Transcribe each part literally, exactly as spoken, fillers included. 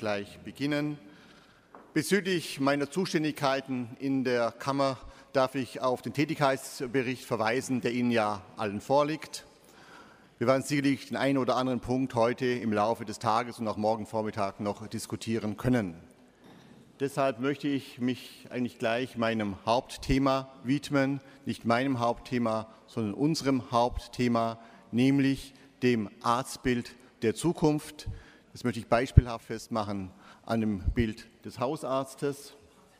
gleich beginnen. Bezüglich meiner Zuständigkeiten in der Kammer darf ich auf den Tätigkeitsbericht verweisen, der Ihnen ja allen vorliegt. Wir werden sicherlich den einen oder anderen Punkt heute im Laufe des Tages und auch morgen Vormittag noch diskutieren können. Deshalb möchte ich mich eigentlich gleich meinem Hauptthema widmen, nicht meinem Hauptthema, sondern unserem Hauptthema, nämlich dem Arztbild der Zukunft. Das möchte ich beispielhaft festmachen an dem Bild des Hausarztes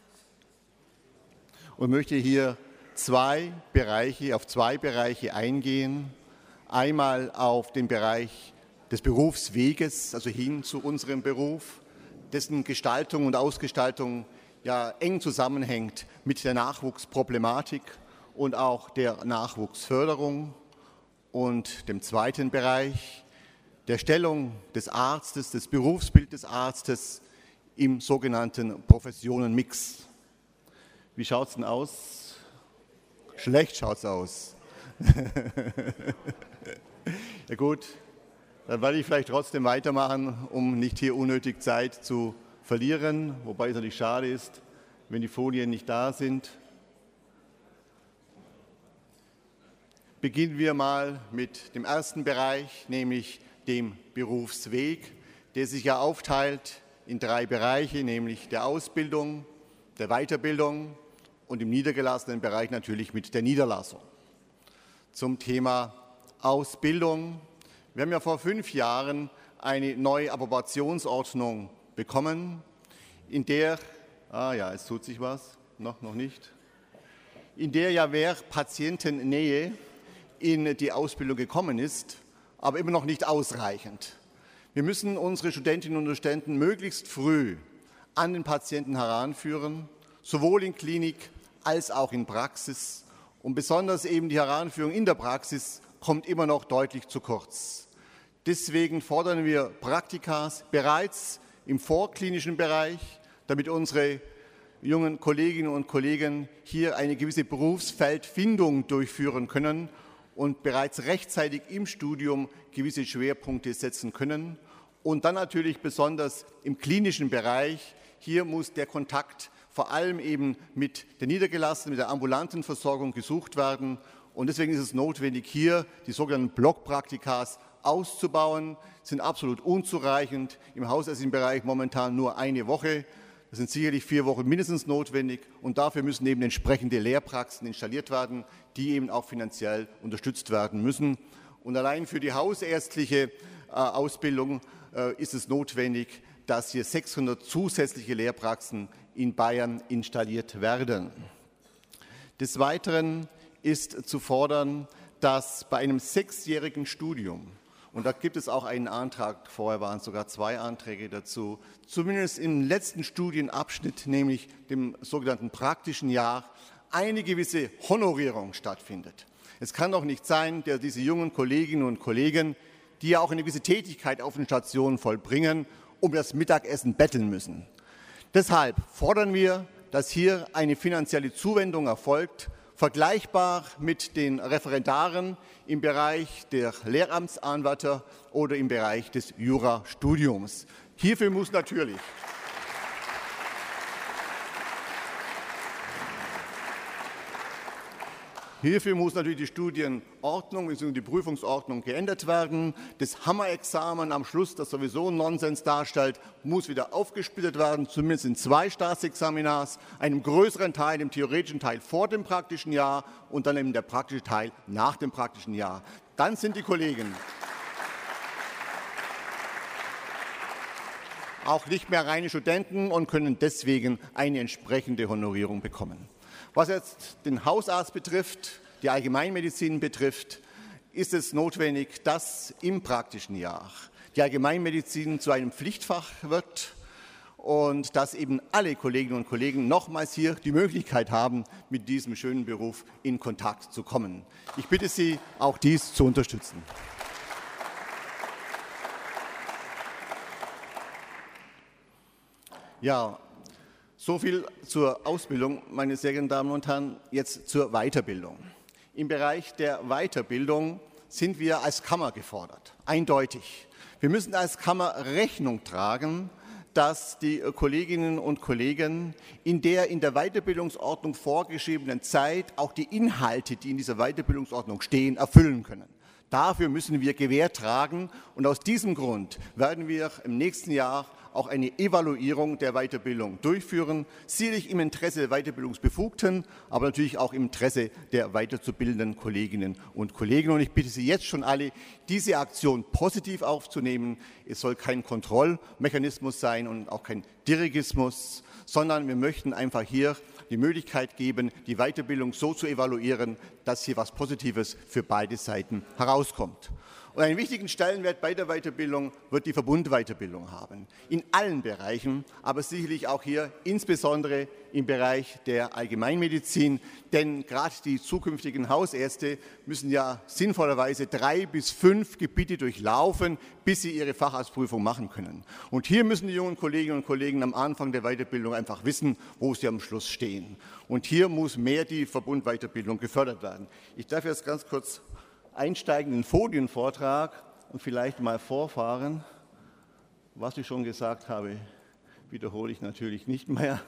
und möchte hier zwei Bereiche, auf zwei Bereiche eingehen. Einmal auf den Bereich des Berufsweges, also hin zu unserem Beruf, dessen Gestaltung und Ausgestaltung ja eng zusammenhängt mit der Nachwuchsproblematik und auch der Nachwuchsförderung, und dem zweiten Bereich der Stellung des Arztes, des Berufsbildes des Arztes im sogenannten Professionenmix. Wie schaut es denn aus? Schlecht schaut es aus. Ja gut, dann werde ich vielleicht trotzdem weitermachen, um nicht hier unnötig Zeit zu verlieren, wobei es natürlich schade ist, wenn die Folien nicht da sind. Beginnen wir mal mit dem ersten Bereich, nämlich dem Berufsweg, der sich ja aufteilt in drei Bereiche, nämlich der Ausbildung, der Weiterbildung und im niedergelassenen Bereich natürlich mit der Niederlassung. Zum Thema Ausbildung. Wir haben ja vor fünf Jahren eine neue Approbationsordnung bekommen, in der, ah ja, es tut sich was, noch, noch nicht, in der ja wer Patientennähe in die Ausbildung gekommen ist, aber immer noch nicht ausreichend. Wir müssen unsere Studentinnen und Studenten möglichst früh an den Patienten heranführen, sowohl in Klinik als auch in Praxis. Und besonders eben die Heranführung in der Praxis kommt immer noch deutlich zu kurz. Deswegen fordern wir Praktikas bereits im vorklinischen Bereich, damit unsere jungen Kolleginnen und Kollegen hier eine gewisse Berufsfeldfindung durchführen können und bereits rechtzeitig im Studium gewisse Schwerpunkte setzen können. Und dann natürlich besonders im klinischen Bereich. Hier muss der Kontakt vor allem eben mit der niedergelassenen, mit der ambulanten Versorgung gesucht werden. Und deswegen ist es notwendig, hier die sogenannten Blockpraktikas auszubauen. Sie sind absolut unzureichend. Im hausärztlichen Bereich momentan nur eine Woche. Das sind sicherlich vier Wochen mindestens notwendig. Und dafür müssen eben entsprechende Lehrpraxen installiert werden, die eben auch finanziell unterstützt werden müssen. Und allein für die hausärztliche äh, Ausbildung äh, ist es notwendig, dass hier sechshundert zusätzliche Lehrpraxen in Bayern installiert werden. Des Weiteren ist zu fordern, dass bei einem sechsjährigen Studium, und da gibt es auch einen Antrag, vorher waren es sogar zwei Anträge dazu, zumindest im letzten Studienabschnitt, nämlich dem sogenannten praktischen Jahr, eine gewisse Honorierung stattfindet. Es kann doch nicht sein, dass diese jungen Kolleginnen und Kollegen, die ja auch eine gewisse Tätigkeit auf den Stationen vollbringen, um das Mittagessen betteln müssen. Deshalb fordern wir, dass hier eine finanzielle Zuwendung erfolgt, vergleichbar mit den Referendaren im Bereich der Lehramtsanwärter oder im Bereich des Jurastudiums. Hierfür muss natürlich Hierfür muss natürlich die Studienordnung bzw. die Prüfungsordnung geändert werden. Das Hammerexamen am Schluss, das sowieso Nonsens darstellt, muss wieder aufgesplittet werden, zumindest in zwei Staatsexaminats, einem größeren Teil, dem theoretischen Teil vor dem praktischen Jahr und dann eben der praktische Teil nach dem praktischen Jahr. Dann sind die Kollegen auch nicht mehr reine Studenten und können deswegen eine entsprechende Honorierung bekommen. Was jetzt den Hausarzt betrifft, die Allgemeinmedizin betrifft, ist es notwendig, dass im praktischen Jahr die Allgemeinmedizin zu einem Pflichtfach wird und dass eben alle Kolleginnen und Kollegen nochmals hier die Möglichkeit haben, mit diesem schönen Beruf in Kontakt zu kommen. Ich bitte Sie, auch dies zu unterstützen. Ja, so viel zur Ausbildung, meine sehr geehrten Damen und Herren. Jetzt zur Weiterbildung. Im Bereich der Weiterbildung sind wir als Kammer gefordert, eindeutig. Wir müssen als Kammer Rechnung tragen, dass die Kolleginnen und Kollegen in der in der Weiterbildungsordnung vorgeschriebenen Zeit auch die Inhalte, die in dieser Weiterbildungsordnung stehen, erfüllen können. Dafür müssen wir Gewähr tragen und aus diesem Grund werden wir im nächsten Jahr auch eine Evaluierung der Weiterbildung durchführen, sicherlich im Interesse der Weiterbildungsbefugten, aber natürlich auch im Interesse der weiterzubildenden Kolleginnen und Kollegen. Und ich bitte Sie jetzt schon alle, diese Aktion positiv aufzunehmen. Es soll kein Kontrollmechanismus sein und auch kein Dirigismus, sondern wir möchten einfach hier die Möglichkeit geben, die Weiterbildung so zu evaluieren, dass hier etwas Positives für beide Seiten herauskommt. Und einen wichtigen Stellenwert bei der Weiterbildung wird die Verbundweiterbildung haben. In allen Bereichen, aber sicherlich auch hier insbesondere im Bereich der Allgemeinmedizin. Denn gerade die zukünftigen Hausärzte müssen ja sinnvollerweise drei bis fünf Gebiete durchlaufen, bis sie ihre Facharztprüfung machen können. Und hier müssen die jungen Kolleginnen und Kollegen am Anfang der Weiterbildung einfach wissen, wo sie am Schluss stehen. Und hier muss mehr die Verbundweiterbildung gefördert werden. Ich darf jetzt ganz kurz einsteigen in den Folienvortrag und vielleicht mal vorfahren. Was ich schon gesagt habe, wiederhole ich natürlich nicht mehr.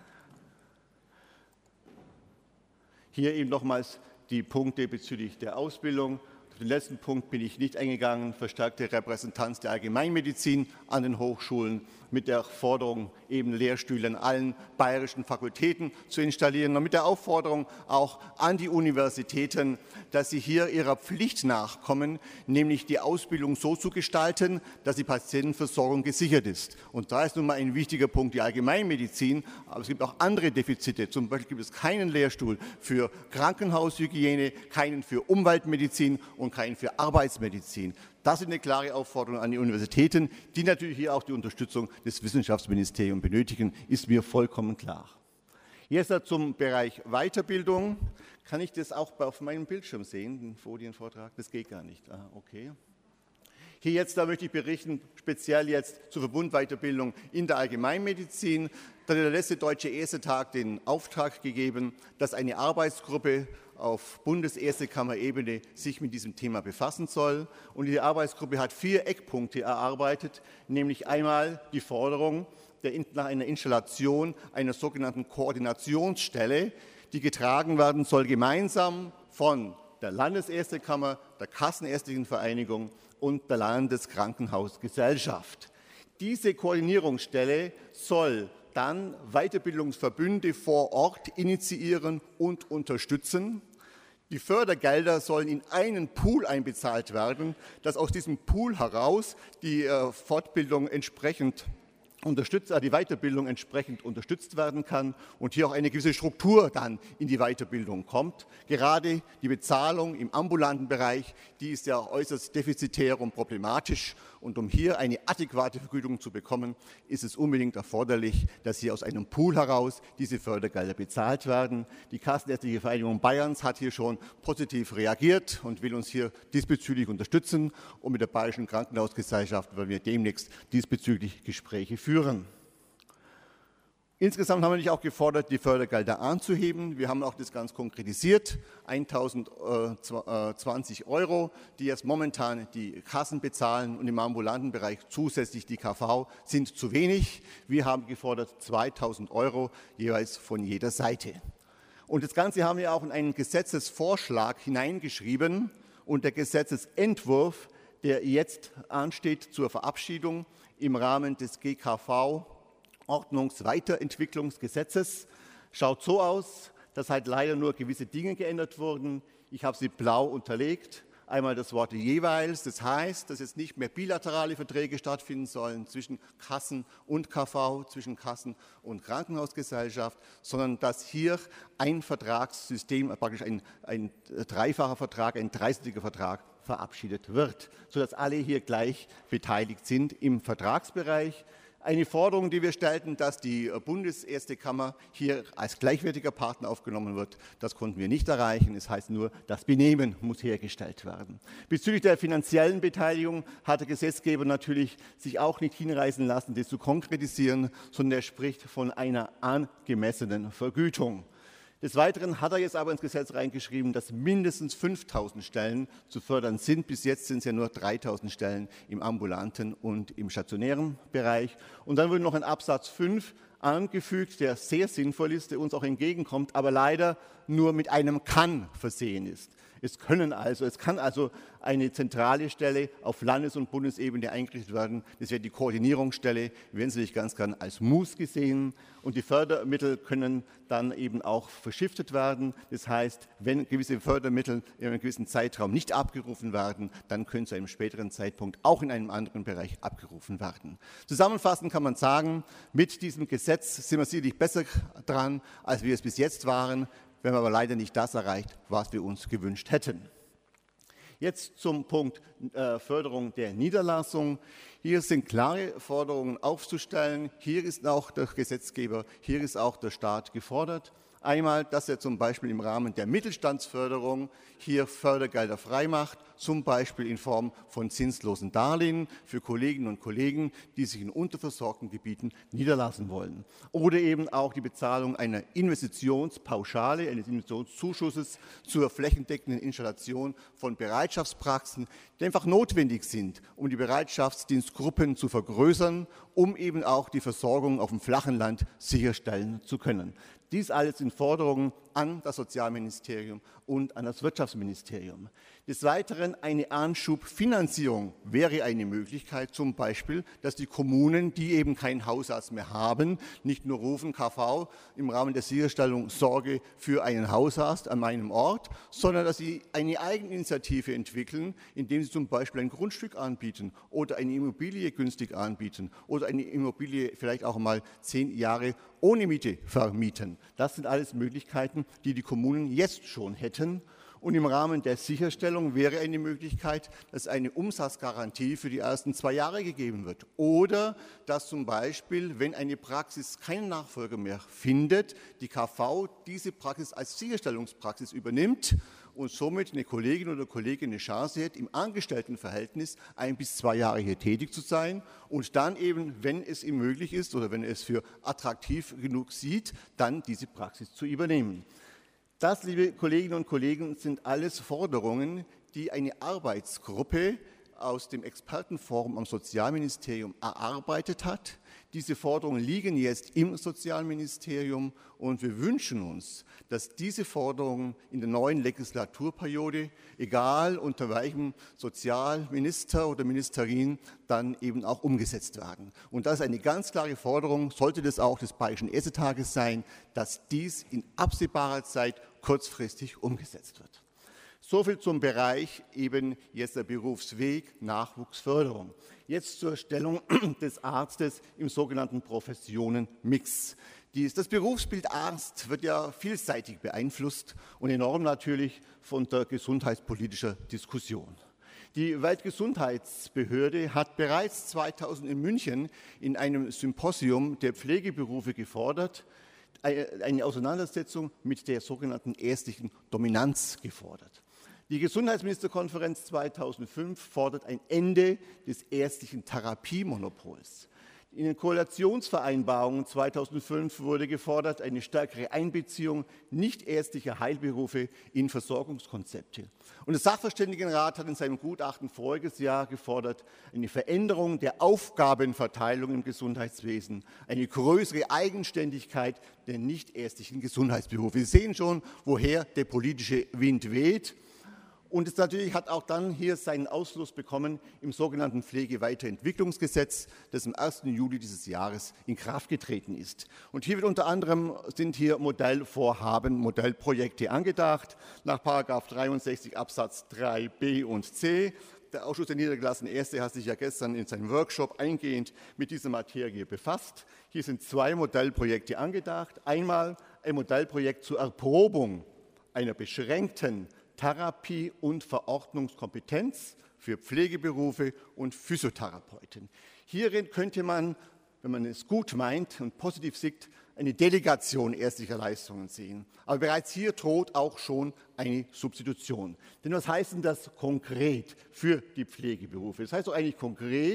Hier eben nochmals die Punkte bezüglich der Ausbildung. Auf den letzten Punkt bin ich nicht eingegangen, verstärkte Repräsentanz der Allgemeinmedizin an den Hochschulen mit der Forderung, eben Lehrstühle an allen bayerischen Fakultäten zu installieren und mit der Aufforderung auch an die Universitäten, dass sie hier ihrer Pflicht nachkommen, nämlich die Ausbildung so zu gestalten, dass die Patientenversorgung gesichert ist. Und da ist nun mal ein wichtiger Punkt die Allgemeinmedizin, aber es gibt auch andere Defizite. Zum Beispiel gibt es keinen Lehrstuhl für Krankenhaushygiene, keinen für Umweltmedizin und keinen für Arbeitsmedizin. Das ist eine klare Aufforderung an die Universitäten, die natürlich hier auch die Unterstützung des Wissenschaftsministeriums benötigen, ist mir vollkommen klar. Jetzt zum Bereich Weiterbildung. Kann ich das auch auf meinem Bildschirm sehen, den Folienvortrag? Das geht gar nicht. Ah, okay. Hier jetzt, da möchte ich berichten, speziell jetzt zur Verbundweiterbildung in der Allgemeinmedizin. Da hat der letzte Deutsche Ärztetag den Auftrag gegeben, dass eine Arbeitsgruppe auf Bundesärztekammerebene sich mit diesem Thema befassen soll. Und die Arbeitsgruppe hat vier Eckpunkte erarbeitet, nämlich einmal die Forderung der, nach einer Installation einer sogenannten Koordinationsstelle, die getragen werden soll gemeinsam von der Landesärztekammer, der Kassenärztlichen Vereinigung und der Landeskrankenhausgesellschaft. Diese Koordinierungsstelle soll dann Weiterbildungsverbünde vor Ort initiieren und unterstützen. Die Fördergelder sollen in einen Pool einbezahlt werden, dass aus diesem Pool heraus die äh, Fortbildung entsprechend unterstützt, die Weiterbildung entsprechend unterstützt werden kann und hier auch eine gewisse Struktur dann in die Weiterbildung kommt. Gerade die Bezahlung im ambulanten Bereich, die ist ja äußerst defizitär und problematisch. Und um hier eine adäquate Vergütung zu bekommen, ist es unbedingt erforderlich, dass hier aus einem Pool heraus diese Fördergelder bezahlt werden. Die Kassenärztliche Vereinigung Bayerns hat hier schon positiv reagiert und will uns hier diesbezüglich unterstützen. Und mit der Bayerischen Krankenhausgesellschaft werden wir demnächst diesbezüglich Gespräche führen. Insgesamt haben wir natürlich auch gefordert, die Fördergelder anzuheben. Wir haben auch das ganz konkretisiert, tausendzwanzig Euro, die jetzt momentan die Kassen bezahlen und im ambulanten Bereich zusätzlich die K V, sind zu wenig. Wir haben gefordert zweitausend Euro jeweils von jeder Seite. Und das Ganze haben wir auch in einen Gesetzesvorschlag hineingeschrieben und der Gesetzesentwurf, der jetzt ansteht zur Verabschiedung im Rahmen des G K V, Ordnungsweiterentwicklungsgesetzes, schaut so aus, dass halt leider nur gewisse Dinge geändert wurden. Ich habe sie blau unterlegt. Einmal das Wort jeweils, das heißt, dass jetzt nicht mehr bilaterale Verträge stattfinden sollen zwischen Kassen und K V, zwischen Kassen und Krankenhausgesellschaft, sondern dass hier ein Vertragssystem, praktisch ein, ein dreifacher Vertrag, ein dreiseitiger Vertrag verabschiedet wird, sodass alle hier gleich beteiligt sind im Vertragsbereich. Eine Forderung, die wir stellten, dass die Bundesärztekammer hier als gleichwertiger Partner aufgenommen wird, das konnten wir nicht erreichen. Das heißt nur, das Benehmen muss hergestellt werden. Bezüglich der finanziellen Beteiligung hat der Gesetzgeber natürlich sich auch nicht hinreißen lassen, das zu konkretisieren, sondern er spricht von einer angemessenen Vergütung. Des Weiteren hat er jetzt aber ins Gesetz reingeschrieben, dass mindestens fünftausend Stellen zu fördern sind. Bis jetzt sind es ja nur dreitausend Stellen im ambulanten und im stationären Bereich. Und dann wurde noch ein Absatz fünf angefügt, der sehr sinnvoll ist, der uns auch entgegenkommt, aber leider nur mit einem Kann versehen ist. Es können also, es kann also eine zentrale Stelle auf Landes- und Bundesebene eingerichtet werden. Das wäre die Koordinierungsstelle, werden Sie ganz gern als Muss gesehen. Und die Fördermittel können dann eben auch verschiftet werden. Das heißt, wenn gewisse Fördermittel in einem gewissen Zeitraum nicht abgerufen werden, dann können zu einem späteren Zeitpunkt auch in einem anderen Bereich abgerufen werden. Zusammenfassend kann man sagen, mit diesem Gesetz sind wir sicherlich besser dran, als wir es bis jetzt waren. Wir haben aber leider nicht das erreicht, was wir uns gewünscht hätten. Jetzt zum Punkt äh, Förderung der Niederlassung. Hier sind klare Forderungen aufzustellen. Hier ist auch der Gesetzgeber, hier ist auch der Staat gefordert. Einmal, dass er zum Beispiel im Rahmen der Mittelstandsförderung hier Fördergelder freimacht, zum Beispiel in Form von zinslosen Darlehen für Kolleginnen und Kollegen, die sich in unterversorgten Gebieten niederlassen wollen. Oder eben auch die Bezahlung einer Investitionspauschale, eines Investitionszuschusses zur flächendeckenden Installation von Bereitschaftspraxen, die einfach notwendig sind, um die Bereitschaftsdienstgruppen zu vergrößern, um eben auch die Versorgung auf dem flachen Land sicherstellen zu können. Dies alles sind Forderungen an das Sozialministerium und an das Wirtschaftsministerium. Des Weiteren eine Anschubfinanzierung wäre eine Möglichkeit, zum Beispiel, dass die Kommunen, die eben keinen Hausarzt mehr haben, nicht nur rufen, K V im Rahmen der Sicherstellung Sorge für einen Hausarzt an meinem Ort, sondern dass sie eine Eigeninitiative entwickeln, indem sie zum Beispiel ein Grundstück anbieten oder eine Immobilie günstig anbieten oder eine Immobilie vielleicht auch mal zehn Jahre ohne Miete vermieten. Das sind alles Möglichkeiten, die die Kommunen jetzt schon hätten. Und im Rahmen der Sicherstellung wäre eine Möglichkeit, dass eine Umsatzgarantie für die ersten zwei Jahre gegeben wird. Oder dass zum Beispiel, wenn eine Praxis keinen Nachfolger mehr findet, die K V diese Praxis als Sicherstellungspraxis übernimmt und somit eine Kollegin oder Kollege eine Chance hat, im Angestelltenverhältnis ein bis zwei Jahre hier tätig zu sein und dann eben, wenn es ihm möglich ist oder wenn er es für attraktiv genug sieht, dann diese Praxis zu übernehmen. Das, liebe Kolleginnen und Kollegen, sind alles Forderungen, die eine Arbeitsgruppe aus dem Expertenforum am Sozialministerium erarbeitet hat. Diese Forderungen liegen jetzt im Sozialministerium und wir wünschen uns, dass diese Forderungen in der neuen Legislaturperiode, egal unter welchem Sozialminister oder Ministerin, dann eben auch umgesetzt werden. Und das ist eine ganz klare Forderung, sollte das auch des Bayerischen Essetages sein, dass dies in absehbarer Zeit kurzfristig umgesetzt wird. Soviel zum Bereich eben jetzt der Berufsweg, Nachwuchsförderung. Jetzt zur Stellung des Arztes im sogenannten Professionenmix. Das Berufsbild Arzt wird ja vielseitig beeinflusst und enorm natürlich von der gesundheitspolitischen Diskussion. Die Weltgesundheitsbehörde hat bereits zweitausend in München in einem Symposium der Pflegeberufe gefordert, eine Auseinandersetzung mit der sogenannten ärztlichen Dominanz gefordert. Die Gesundheitsministerkonferenz zweitausendfünf fordert ein Ende des ärztlichen Therapiemonopols. In den Koalitionsvereinbarungen zweitausendfünf wurde gefordert eine stärkere Einbeziehung nichtärztlicher Heilberufe in Versorgungskonzepte. Und der Sachverständigenrat hat in seinem Gutachten voriges Jahr gefordert, eine Veränderung der Aufgabenverteilung im Gesundheitswesen, eine größere Eigenständigkeit der nichtärztlichen Gesundheitsberufe. Sie sehen schon, woher der politische Wind weht. Und es natürlich hat auch dann hier seinen Ausfluss bekommen im sogenannten Pflegeweiterentwicklungsgesetz, das am ersten Juli dieses Jahres in Kraft getreten ist. Und hier wird unter anderem sind hier Modellvorhaben, Modellprojekte angedacht, nach Paragraph dreiundsechzig Absatz drei b und c. Der Ausschuss der niedergelassenen Ärzte hat sich ja gestern in seinem Workshop eingehend mit dieser Materie befasst. Hier sind zwei Modellprojekte angedacht. Einmal ein Modellprojekt zur Erprobung einer beschränkten Therapie- und Verordnungskompetenz für Pflegeberufe und Physiotherapeuten. Hierin könnte man, wenn man es gut meint und positiv sieht, eine Delegation ärztlicher Leistungen sehen. Aber bereits hier droht auch schon eine Substitution. Denn was heißt denn das konkret für die Pflegeberufe? Das heißt doch eigentlich konkret,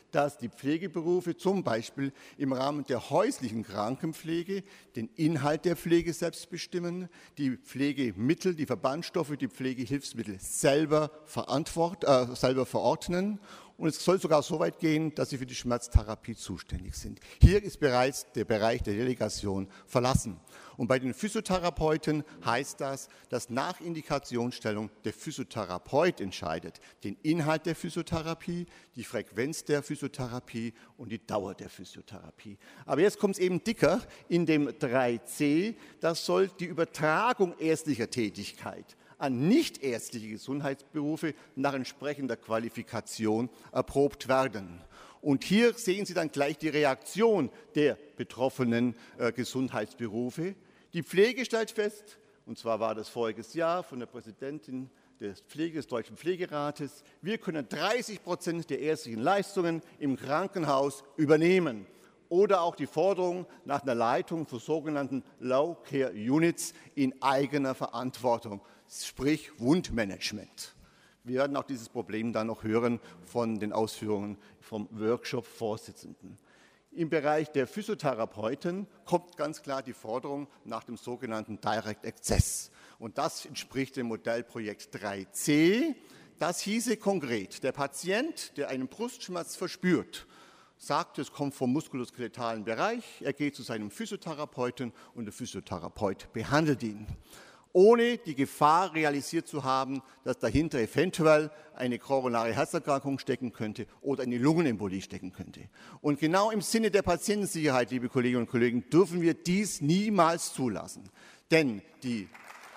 dass die Pflegeberufe zum Beispiel im Rahmen der häuslichen Krankenpflege den Inhalt der Pflege selbst bestimmen, die Pflegemittel, die Verbandstoffe, die Pflegehilfsmittel selber, verantwort, äh, selber verordnen. Und es soll sogar so weit gehen, dass sie für die Schmerztherapie zuständig sind. Hier ist bereits der Bereich der Delegation verlassen. Und bei den Physiotherapeuten heißt das, dass nach Indikationsstellung der Physiotherapeut entscheidet, den Inhalt der Physiotherapie, die Frequenz der Physiotherapie und die Dauer der Physiotherapie. Aber jetzt kommt es eben dicker in dem drei c, das soll die Übertragung ärztlicher Tätigkeit an nichtärztliche Gesundheitsberufe nach entsprechender Qualifikation erprobt werden. Und hier sehen Sie dann gleich die Reaktion der betroffenen äh, Gesundheitsberufe. Die Pflege stellt fest, und zwar war das voriges Jahr von der Präsidentin des, Pflege, des Deutschen Pflegerates, wir können dreißig Prozent der ärztlichen Leistungen im Krankenhaus übernehmen. Oder auch die Forderung nach einer Leitung für sogenannten Low Care Units in eigener Verantwortung, sprich Wundmanagement. Wir werden auch dieses Problem dann noch hören von den Ausführungen vom Workshop-Vorsitzenden. Im Bereich der Physiotherapeuten kommt ganz klar die Forderung nach dem sogenannten Direct Access. Und das entspricht dem Modellprojekt drei c. Das hieße konkret, der Patient, der einen Brustschmerz verspürt, sagt, es kommt vom muskuloskeletalen Bereich, er geht zu seinem Physiotherapeuten und der Physiotherapeut behandelt ihn, ohne die Gefahr realisiert zu haben, dass dahinter eventuell eine koronare Herzerkrankung stecken könnte oder eine Lungenembolie stecken könnte. Und genau im Sinne der Patientensicherheit, liebe Kolleginnen und Kollegen, dürfen wir dies niemals zulassen. Denn die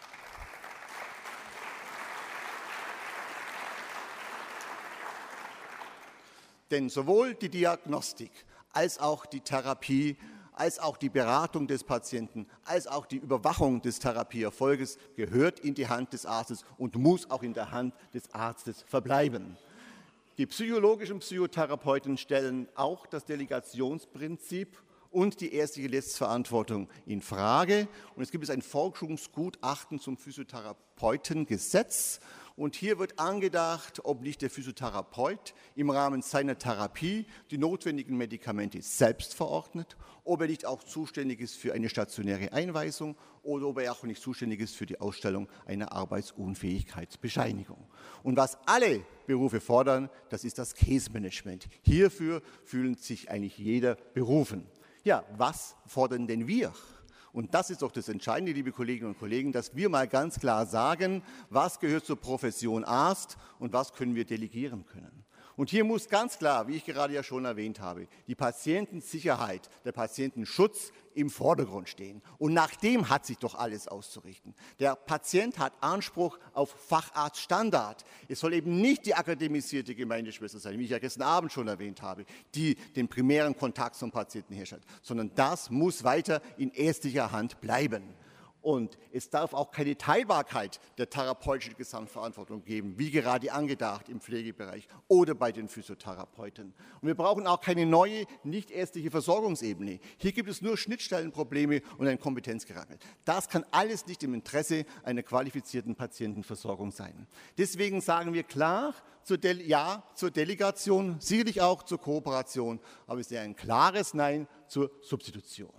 Denn sowohl die Diagnostik als auch die Therapie, als auch die Beratung des Patienten, als auch die Überwachung des Therapieerfolges gehört in die Hand des Arztes und muss auch in der Hand des Arztes verbleiben. Die psychologischen Psychotherapeuten stellen auch das Delegationsprinzip und die ärztliche Letztverantwortung in Frage. Und es gibt ein Forschungsgutachten zum Physiotherapeutengesetz. Und hier wird angedacht, ob nicht der Physiotherapeut im Rahmen seiner Therapie die notwendigen Medikamente selbst verordnet, ob er nicht auch zuständig ist für eine stationäre Einweisung oder ob er auch nicht zuständig ist für die Ausstellung einer Arbeitsunfähigkeitsbescheinigung. Und was alle Berufe fordern, das ist das Case Management. Hierfür fühlt sich eigentlich jeder berufen. Ja, was fordern denn wir? Und das ist doch das Entscheidende, liebe Kolleginnen und Kollegen, dass wir mal ganz klar sagen, was gehört zur Profession Arzt und was können wir delegieren können. Und hier muss ganz klar, wie ich gerade ja schon erwähnt habe, die Patientensicherheit, der Patientenschutz im Vordergrund stehen. Und nach dem hat sich doch alles auszurichten. Der Patient hat Anspruch auf Facharztstandard. Es soll eben nicht die akademisierte Gemeindeschwester sein, wie ich ja gestern Abend schon erwähnt habe, die den primären Kontakt zum Patienten herstellt, sondern das muss weiter in ärztlicher Hand bleiben. Und es darf auch keine Teilbarkeit der therapeutischen Gesamtverantwortung geben, wie gerade angedacht im Pflegebereich oder bei den Physiotherapeuten. Und wir brauchen auch keine neue nichtärztliche Versorgungsebene. Hier gibt es nur Schnittstellenprobleme und ein Kompetenzgerangel. Das kann alles nicht im Interesse einer qualifizierten Patientenversorgung sein. Deswegen sagen wir klar zur Del- Ja zur Delegation, sicherlich auch zur Kooperation, aber es ist ein klares Nein zur Substitution.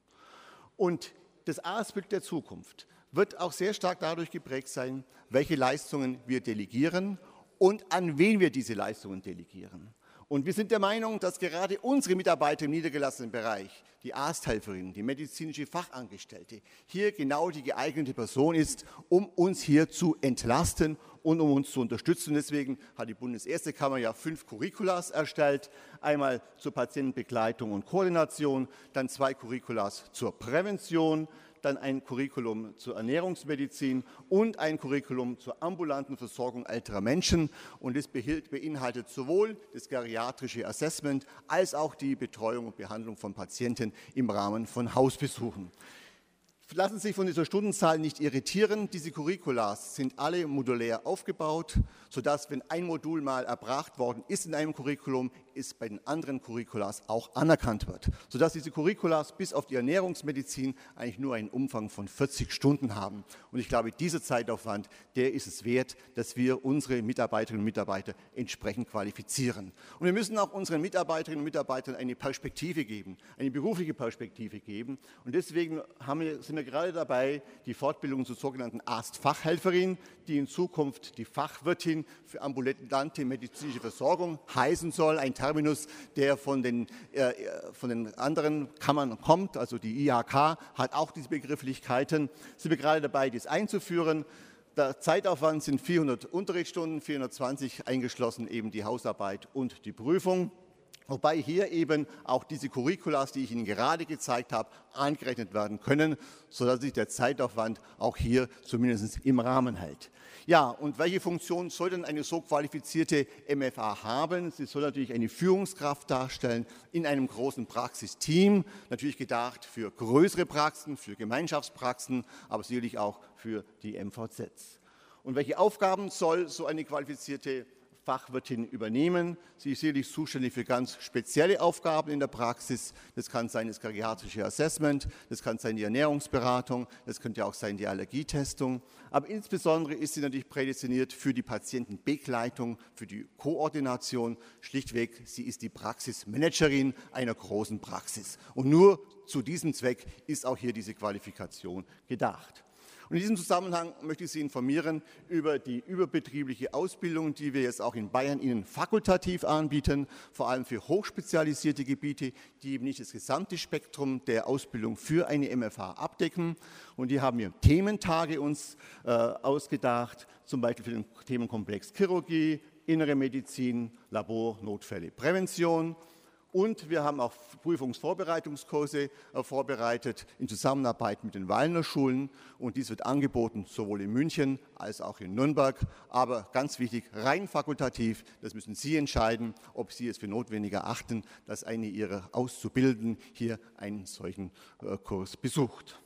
Und das Arztbild der Zukunft wird auch sehr stark dadurch geprägt sein, welche Leistungen wir delegieren und an wen wir diese Leistungen delegieren. Und wir sind der Meinung, dass gerade unsere Mitarbeiter im niedergelassenen Bereich, die Arzthelferin, die medizinische Fachangestellte, hier genau die geeignete Person ist, um uns hier zu entlasten und um uns zu unterstützen. Deswegen hat die Bundesärztekammer ja fünf Curriculas erstellt, einmal zur Patientenbegleitung und Koordination, dann zwei Curriculas zur Prävention, dann ein Curriculum zur Ernährungsmedizin und ein Curriculum zur ambulanten Versorgung älterer Menschen. Und das beinhaltet sowohl das geriatrische Assessment als auch die Betreuung und Behandlung von Patienten im Rahmen von Hausbesuchen. Lassen Sie sich von dieser Stundenzahl nicht irritieren. Diese Curriculas sind alle modulär aufgebaut, sodass, wenn ein Modul mal erbracht worden ist in einem Curriculum, es bei den anderen Curriculas auch anerkannt wird. Sodass diese Curriculas bis auf die Ernährungsmedizin eigentlich nur einen Umfang von vierzig Stunden haben. Und ich glaube, dieser Zeitaufwand, der ist es wert, dass wir unsere Mitarbeiterinnen und Mitarbeiter entsprechend qualifizieren. Und wir müssen auch unseren Mitarbeiterinnen und Mitarbeitern eine Perspektive geben, eine berufliche Perspektive geben. Und deswegen haben wir, sind wir gerade dabei, die Fortbildung zur sogenannten Arztfachhelferin, die in Zukunft die Fachwirtin für ambulante medizinische Versorgung heißen soll, ein Terminus, der von den, äh, von den anderen Kammern kommt, also die I H K hat auch diese Begrifflichkeiten. Sind wir gerade dabei, dies einzuführen. Der Zeitaufwand sind vierhundert Unterrichtsstunden, vierhundertzwanzig eingeschlossen eben die Hausarbeit und die Prüfung. Wobei hier eben auch diese Curriculas, die ich Ihnen gerade gezeigt habe, angerechnet werden können, sodass sich der Zeitaufwand auch hier zumindest im Rahmen hält. Ja, und welche Funktion soll denn eine so qualifizierte M F A haben? Sie soll natürlich eine Führungskraft darstellen in einem großen Praxisteam, natürlich gedacht für größere Praxen, für Gemeinschaftspraxen, aber sicherlich auch für die M V Zs. Und welche Aufgaben soll so eine qualifizierte Fachwirtin übernehmen? Sie ist sicherlich zuständig für ganz spezielle Aufgaben in der Praxis. Das kann sein das geriatrische Assessment, das kann sein die Ernährungsberatung, das könnte auch sein die Allergietestung. Aber insbesondere ist sie natürlich prädestiniert für die Patientenbegleitung, für die Koordination. Schlichtweg, sie ist die Praxismanagerin einer großen Praxis. Und nur zu diesem Zweck ist auch hier diese Qualifikation gedacht. Und in diesem Zusammenhang möchte ich Sie informieren über die überbetriebliche Ausbildung, die wir jetzt auch in Bayern Ihnen fakultativ anbieten, vor allem für hochspezialisierte Gebiete, die eben nicht das gesamte Spektrum der Ausbildung für eine M F A abdecken. Und hier haben wir Thementage uns äh, ausgedacht, zum Beispiel für den Themenkomplex Chirurgie, Innere Medizin, Labor, Notfälle, Prävention. Und wir haben auch Prüfungsvorbereitungskurse äh, vorbereitet in Zusammenarbeit mit den Wallner Schulen. Und dies wird angeboten sowohl in München als auch in Nürnberg. Aber ganz wichtig, rein fakultativ, das müssen Sie entscheiden, ob Sie es für notwendig erachten, dass eine Ihrer Auszubildenden hier einen solchen äh, Kurs besucht.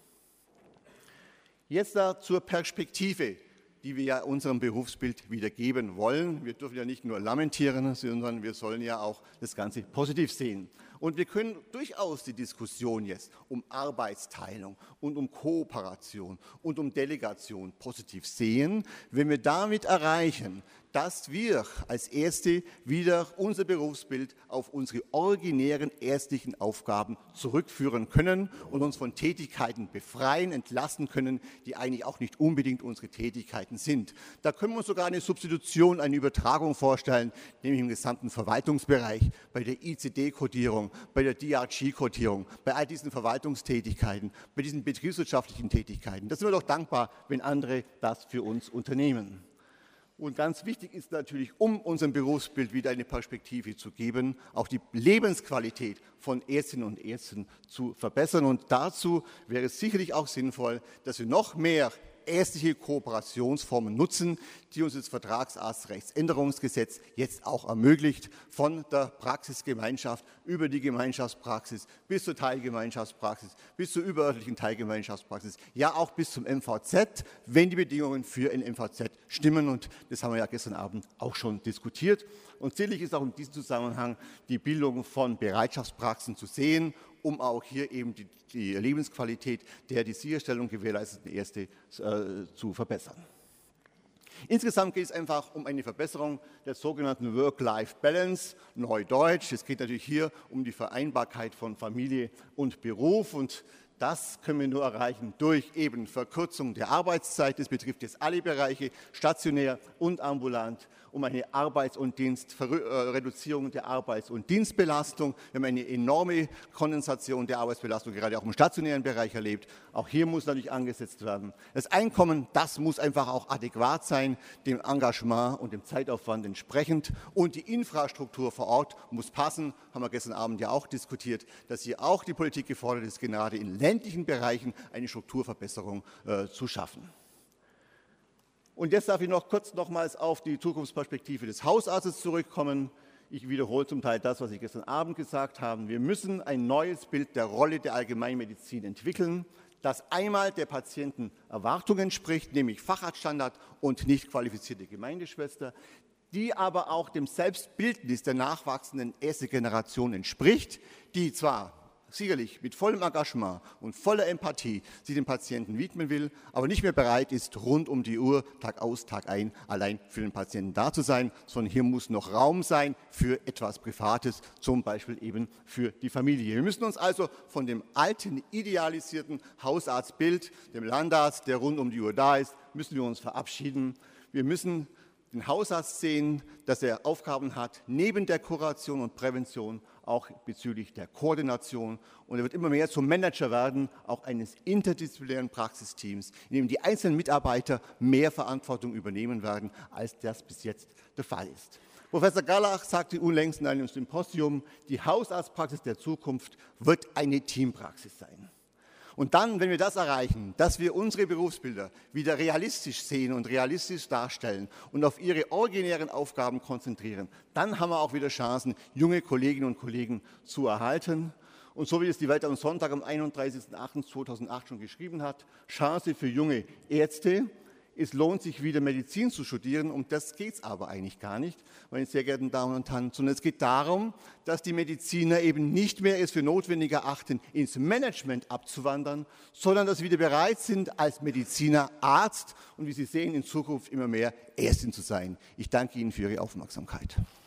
Jetzt da zur Perspektive, die wir ja unserem Berufsbild wiedergeben wollen. Wir dürfen ja nicht nur lamentieren, sondern wir sollen ja auch das Ganze positiv sehen. Und wir können durchaus die Diskussion jetzt um Arbeitsteilung und um Kooperation und um Delegation positiv sehen, wenn wir damit erreichen, dass wir als Erste wieder unser Berufsbild auf unsere originären ärztlichen Aufgaben zurückführen können und uns von Tätigkeiten befreien, entlassen können, die eigentlich auch nicht unbedingt unsere Tätigkeiten sind. Da können wir uns sogar eine Substitution, eine Übertragung vorstellen, nämlich im gesamten Verwaltungsbereich, bei der I C D-Kodierung, bei der D R G-Kodierung, bei all diesen Verwaltungstätigkeiten, bei diesen betriebswirtschaftlichen Tätigkeiten. Da sind wir doch dankbar, wenn andere das für uns unternehmen. Und ganz wichtig ist natürlich, um unserem Berufsbild wieder eine Perspektive zu geben, auch die Lebensqualität von Ärztinnen und Ärzten zu verbessern. Und dazu wäre es sicherlich auch sinnvoll, dass wir noch mehr ärztliche Kooperationsformen nutzen, die uns das Vertragsarztrechtsänderungsgesetz jetzt auch ermöglicht, von der Praxisgemeinschaft über die Gemeinschaftspraxis bis zur Teilgemeinschaftspraxis, bis zur überörtlichen Teilgemeinschaftspraxis, ja auch bis zum M V Z, wenn die Bedingungen für ein M V Z stimmen. Und das haben wir ja gestern Abend auch schon diskutiert. Und sicherlich ist auch in diesem Zusammenhang die Bildung von Bereitschaftspraxen zu sehen, um auch hier eben die, die Lebensqualität der die Sicherstellung gewährleisteten Ärzte äh, zu verbessern. Insgesamt geht es einfach um eine Verbesserung der sogenannten Work-Life-Balance, Neudeutsch. Es geht natürlich hier um die Vereinbarkeit von Familie und Beruf, und das können wir nur erreichen durch eben Verkürzung der Arbeitszeit. Das betrifft jetzt alle Bereiche, stationär und ambulant, um eine Arbeits- und Dienst, Reduzierung der Arbeits- und Dienstbelastung. Wir haben eine enorme Kondensation der Arbeitsbelastung, gerade auch im stationären Bereich erlebt. Auch hier muss natürlich angesetzt werden. Das Einkommen, das muss einfach auch adäquat sein, dem Engagement und dem Zeitaufwand entsprechend. Und die Infrastruktur vor Ort muss passen, haben wir gestern Abend ja auch diskutiert, dass hier auch die Politik gefordert ist, gerade in ländlichen Bereichen eine Strukturverbesserung äh, zu schaffen. Und jetzt darf ich noch kurz nochmals auf die Zukunftsperspektive des Hausarztes zurückkommen. Ich wiederhole zum Teil das, was ich gestern Abend gesagt habe. Wir müssen ein neues Bild der Rolle der Allgemeinmedizin entwickeln. das einmal der Patientenerwartung entspricht, nämlich Facharztstandard und nicht qualifizierte Gemeindeschwester, die aber auch dem Selbstbildnis der nachwachsenden ersten Generation entspricht, die zwar sicherlich mit vollem Engagement und voller Empathie sich dem Patienten widmen will, aber nicht mehr bereit ist, rund um die Uhr, Tag aus, Tag ein, allein für den Patienten da zu sein, sondern hier muss noch Raum sein für etwas Privates, zum Beispiel eben für die Familie. Wir müssen uns also von dem alten, idealisierten Hausarztbild, dem Landarzt, der rund um die Uhr da ist, müssen wir uns verabschieden. Wir müssen den Hausarzt sehen, dass er Aufgaben hat, neben der Kuration und Prävention, auch bezüglich der Koordination. Und er wird immer mehr zum Manager werden, auch eines interdisziplinären Praxisteams, in dem die einzelnen Mitarbeiter mehr Verantwortung übernehmen werden, als das bis jetzt der Fall ist. Professor Gerlach sagte unlängst in einem Symposium, die Hausarztpraxis der Zukunft wird eine Teampraxis sein. Und dann, wenn wir das erreichen, dass wir unsere Berufsbilder wieder realistisch sehen und realistisch darstellen und auf ihre originären Aufgaben konzentrieren, dann haben wir auch wieder Chancen, junge Kolleginnen und Kollegen zu erhalten. Und so wie es die Welt am Sonntag am einunddreißigsten achten zweitausendacht schon geschrieben hat, Chance für junge Ärzte. Es lohnt sich wieder Medizin zu studieren, um das geht es aber eigentlich gar nicht, meine sehr geehrten Damen und Herren, sondern es geht darum, dass die Mediziner eben nicht mehr es für notwendig erachten, ins Management abzuwandern, sondern dass sie wieder bereit sind, als Mediziner Arzt und wie Sie sehen, in Zukunft immer mehr Ärztin zu sein. Ich danke Ihnen für Ihre Aufmerksamkeit.